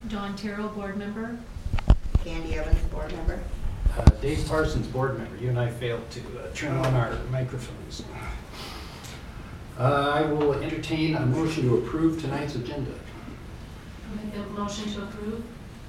Dawn Terrell, board member. Candy Evans, board member. Dave Parsons, board member. You and I failed to turn on our microphones. I will entertain a motion to approve tonight's agenda. I'll make a motion to approve.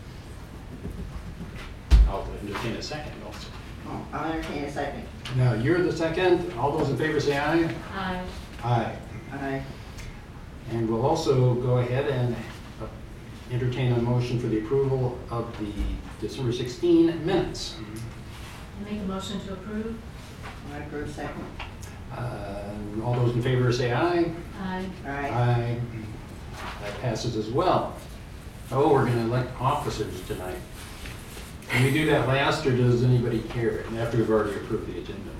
I'll entertain a second also. Oh, I'll entertain a second. Now, you're the second. All those in favor say aye. Aye. Aye. Aye. And we'll also go ahead and entertain a motion for the approval of the December 16 minutes. I'll make a motion to approve. I approve second. All those in favor say aye. Aye. Aye. Aye. That passes as well. Oh, we're going to elect officers tonight. Can we do that last, or does anybody care after we've already approved the agenda?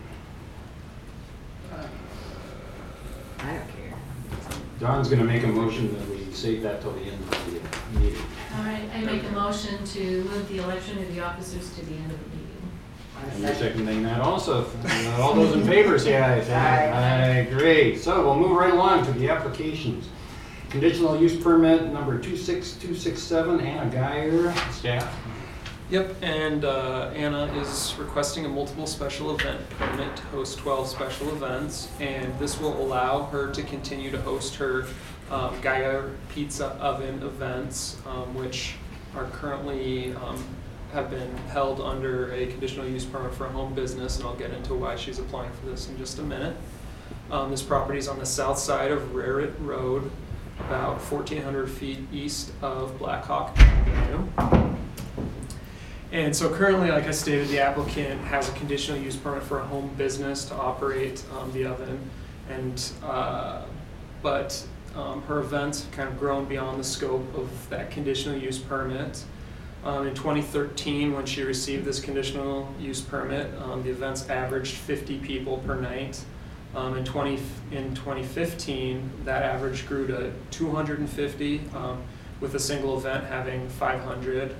I don't care. Dawn's going to make a motion that we save that till the end of the meeting. All right, I make a motion to move the election of the officers to the end of the meeting. And you're seconding that also. All those in favor say aye. Aye. Aye. Great. So we'll move right along to the applications. Conditional use permit number 26267, Anna Geyer, staff. Yep, and Anna is requesting a multiple special event permit to host 12 special events, and this will allow her to continue to host her Geyer Pizza Oven events, which are currently have been held under a conditional use permit for a home business, and I'll get into why she's applying for this in just a minute. This property is on the south side of Raret Road, about 1,400 feet east of Blackhawk Avenue. And so currently, like I stated, the applicant has a conditional use permit for a home business to operate the oven, and but her events have kind of grown beyond the scope of that conditional use permit. In 2013, when she received this conditional use permit, the events averaged 50 people per night. In 2015, that average grew to 250, with a single event having 500.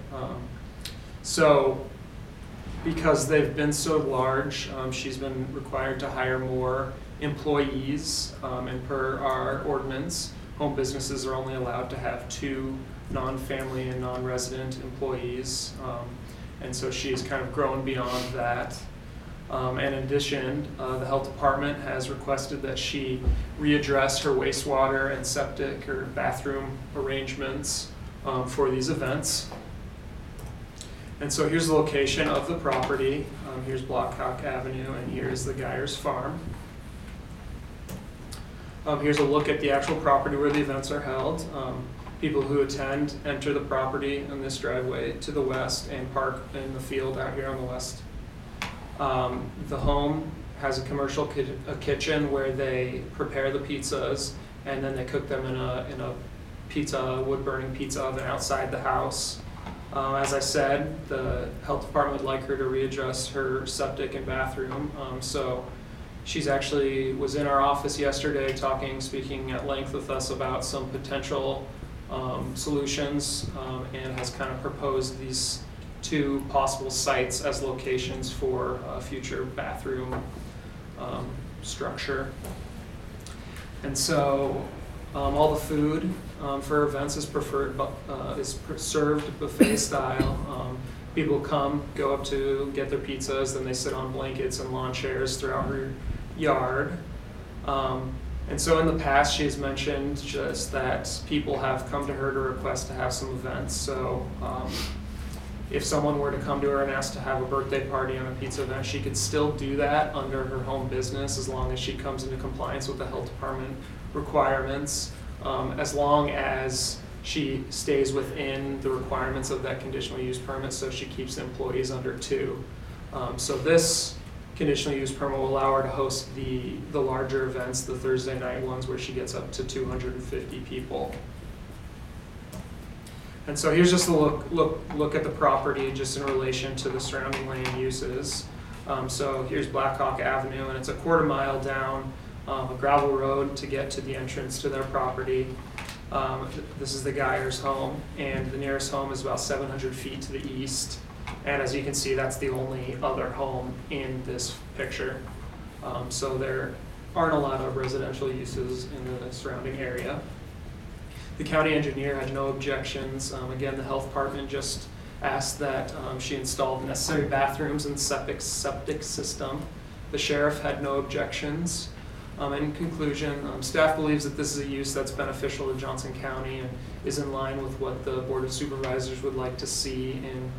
So because they've been so large, she's been required to hire more employees, and per our ordinance, home businesses are only allowed to have 2 non-family and non-resident employees, and so she's kind of grown beyond that. And in addition, the health department has requested that she readdress her wastewater and septic or bathroom arrangements for these events. And so here's the location of the property. Here's Blackhawk Avenue, and here's the Geyer's farm. Here's a look at the actual property where the events are held. People who attend enter the property in this driveway to the west and park in the field out here on the west. The home has a commercial kitchen where they prepare the pizzas, and then they cook them in a wood-burning pizza oven outside the house. As I said, the health department would like her to readdress her septic and bathroom. So she's actually was in our office yesterday speaking at length with us about some potential solutions, and has kind of proposed these 2 possible sites as locations for a future bathroom structure. And so all the food for events is served buffet style. People come, go up to get their pizzas, then they sit on blankets and lawn chairs throughout her yard. And so in the past, she has mentioned just that people have come to her to request to have some events. So if someone were to come to her and ask to have a birthday party on a pizza event, she could still do that under her home business as long as she comes into compliance with the health department requirements, as long as she stays within the requirements of that conditional use permit, so she keeps the employees under 2. So this conditional use permit will allow her to host the larger events, the Thursday night ones where she gets up to 250 people. And so here's just a look at the property just in relation to the surrounding land uses. So here's Blackhawk Avenue, and it's a 1/4 mile down a gravel road to get to the entrance to their property. This is the Geyer's home, and the nearest home is about 700 feet to the east. And as you can see, that's the only other home in this picture. So there aren't a lot of residential uses in the surrounding area. The county engineer had no objections. Again, the health department just asked that she install the necessary bathrooms and septic system. The sheriff had no objections. In conclusion, staff believes that this is a use that's beneficial to Johnson County and is in line with what the Board of Supervisors would like to see in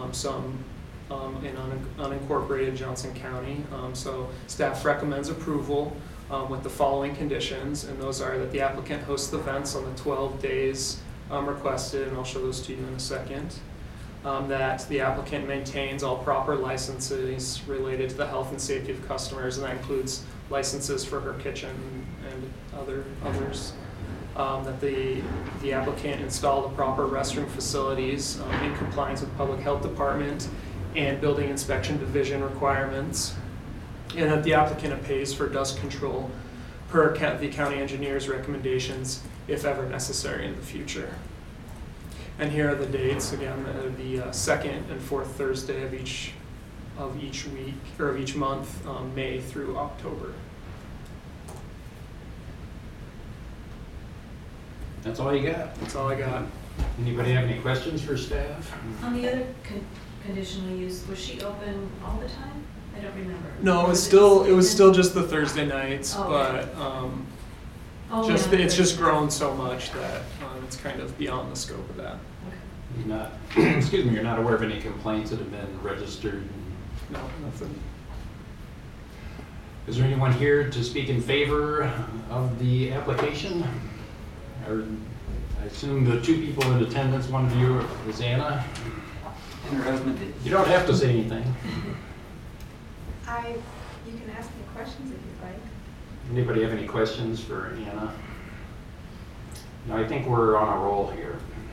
unincorporated Johnson County. So staff recommends approval with the following conditions, and those are that the applicant hosts the events on the 12 days requested, and I'll show those to you in a second. That the applicant maintains all proper licenses related to the health and safety of customers, and that includes licenses for her kitchen and others. That the applicant install the proper restroom facilities in compliance with Public Health Department and Building Inspection Division requirements, and that the applicant pays for dust control per the county engineer's recommendations if ever necessary in the future. And here are the dates again: the second and fourth Thursday of each week or of each month, May through October. That's all you got? That's all I got. Anybody have any questions for staff? On the other conditional use, was she open all the time? I don't remember. No, it was still just the Thursday nights, Oh, but it's just grown so much that it's kind of beyond the scope of that. You're not, excuse me, you're not aware of any complaints that have been registered? No, nothing. Is there anyone here to speak in favor of the application? I assume the two people in attendance, one of you is Anna. And her husband did. You don't have to say anything. You can ask me questions if you'd like. Anybody have any questions for Anna? No, I think we're on a roll here.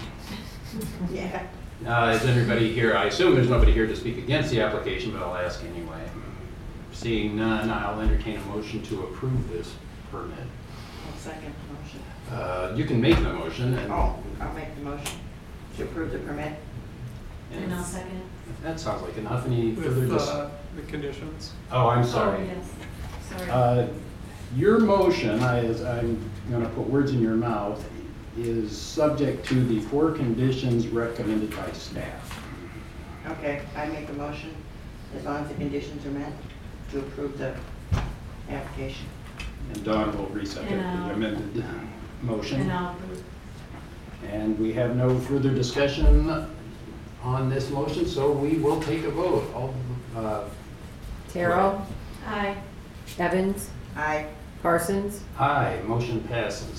Yeah. Is anybody here? I assume there's nobody here to speak against the application, but I'll ask anyway. Seeing none, I'll entertain a motion to approve this permit. I'll second the motion. You can make the motion. And I'll make the motion to approve the permit. And I'll second. That sounds like enough. Any further With discussion? the conditions. Oh, I'm sorry. Oh, yes. Sorry. Your motion, I'm going to put words in your mouth, is subject to the 4 conditions recommended by staff. Okay, I make a motion, as long as the conditions are met, to approve the application. And Dawn will resubmit the amended motion. And I'll approve. And we have no further discussion on this motion, so we will take a vote. Terrell, Aye. Evans, Aye. Parsons, Aye, motion passes.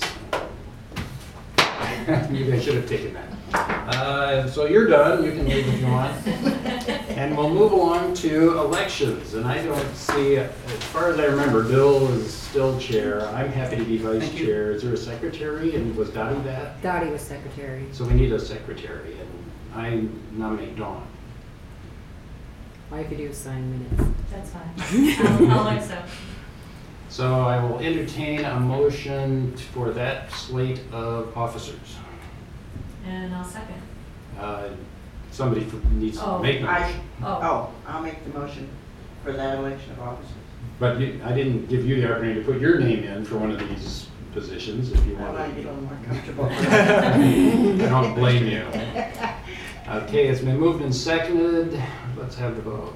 Maybe I should have taken that. So you're done, you can leave if you want. And we'll move along to elections. And I don't see, as far as I remember, Bill is still chair. I'm happy to be vice Thank you. chair. Is there a secretary, and was Dottie that? Dottie was secretary. So we need a secretary, and I nominate Dawn. All you could do is sign minutes. That's fine. I'll accept. So I will entertain a motion for that slate of officers. And I'll second. Somebody needs to Oh, make the I- motion. Oh, I'll make the motion for that election of officers. But I didn't give you the opportunity to put your name in for one of these positions if you I want want to be a to. little more comfortable. I don't blame you. Okay, it's been moved and seconded. Let's have the vote.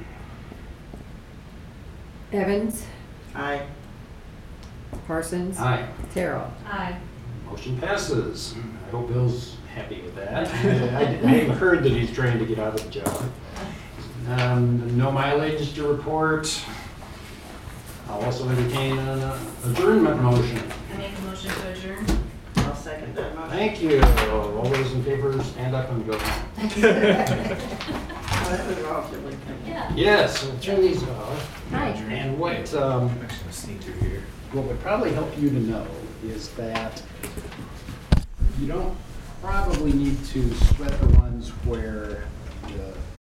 Evans, Aye. Parsons, Aye. Terrell. aye. Motion passes. I hope Bill's happy with that. I haven't heard that he's trying to get out of the job. No mileage to report. I'll also entertain an adjournment motion. I make a motion to adjourn. I'll second that motion. Thank you. All those in favor, stand up and go. Oh, that was relatively quick. Yeah. Yes, we'll turn these off. Hi. And what, I'm actually gonna sneak through here. what would probably help you to know is that you don't probably need to sweat the ones where the